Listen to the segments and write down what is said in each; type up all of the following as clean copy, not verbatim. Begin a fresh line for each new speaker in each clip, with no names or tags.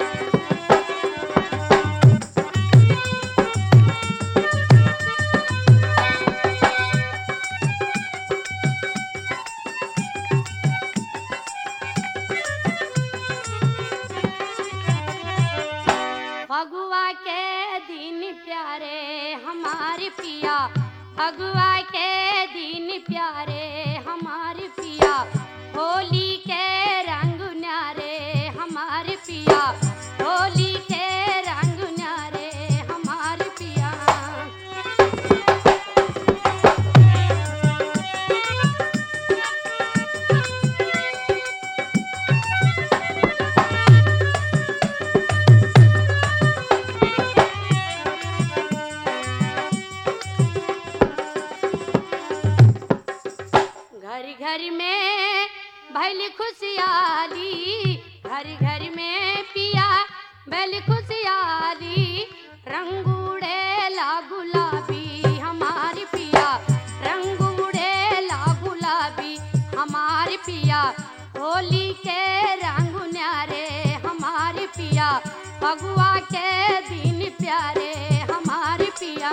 फगुआ के दिन प्यारे हमारे पिया, फगुआ के दिन प्यारे हमारे पिया, होली के रंग न्यारे हमारे पिया, होली के रंग न्यारे हमारे पिया। घर घर में भैल खुशहाली, घर घर में पिया भैल खुशहाली, रंग उड़ेला गुलाबी हमारे पिया, रंग उड़ेला गुलाबी हमारे पिया, होली के रंग न्यारे हमारे पिया, फगुआ के दिन प्यारे हमारे पिया।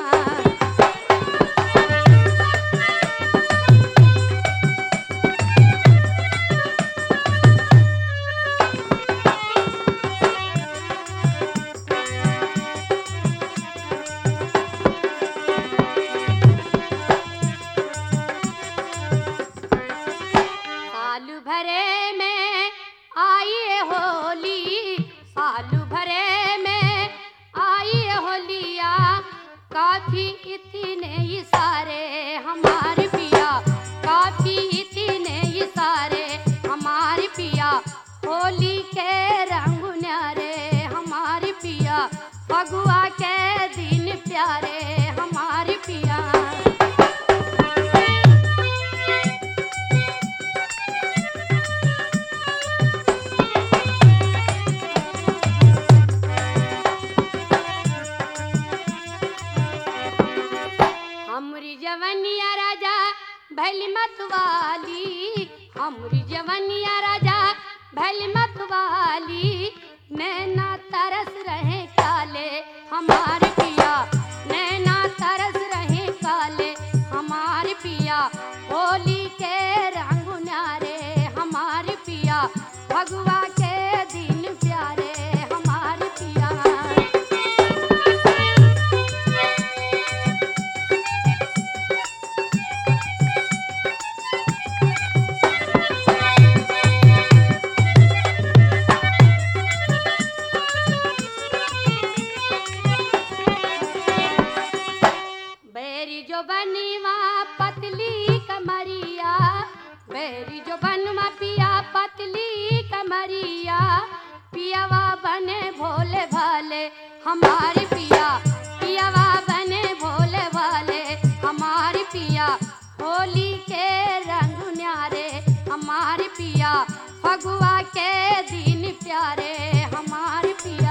साल भरे में आई है होली, साल भरे में आई है होलिया, काफी इतने इशारे हमारे पिया, काफी इतने इशारे हमारे पिया, होली के रंग न्यारे हमारे पिया, फगुआ के दिन प्यारे हमारे पिया। हमरी जवनिया राजा भैल मतवाली, हमरी जवनिया राजा भैल मतवाली, नैना तरस रहे काले हमारे पिया, नैना तरस रहे काले हमारे पिया, होली के रंग न्यारे हमारे पिया, फगुआ के दिन प्यारे हमारे पिया। बैरी जो बनवा पतली कमरिया, बैरी जो बनवा पिया पतली कमरिया, पियावा बने भोले भाले हमारे पिया, पियावा बने भोले भाले हमारे पिया, होली के रंग न्यारे हमारे पिया, फगुआ के दिन प्यारे हमारे पिया।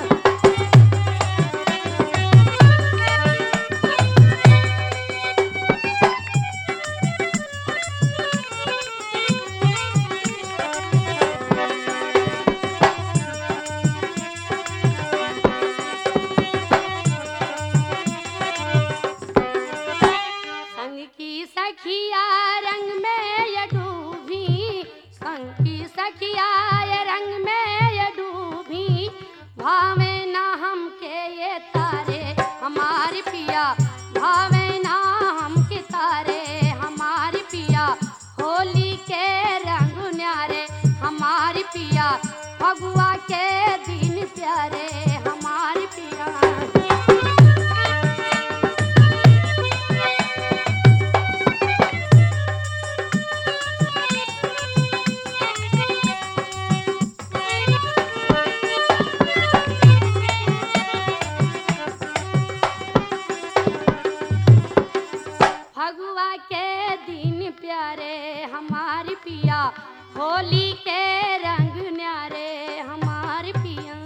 संग की सखिया रंग में ये डूबी, संग की सखिया ये रंग में ये डूबी, भावे ना हमके ये तारे हमारे पिया, भावे ना हमके तारे हमारे पिया, होली के रंग न्यारे हमारे पिया, फगुआ के दिन प्यारे हमारे पिया। फगुआ के दिन प्यारे हमारे पिया, होली के रंग न्यारे हमारे पिया।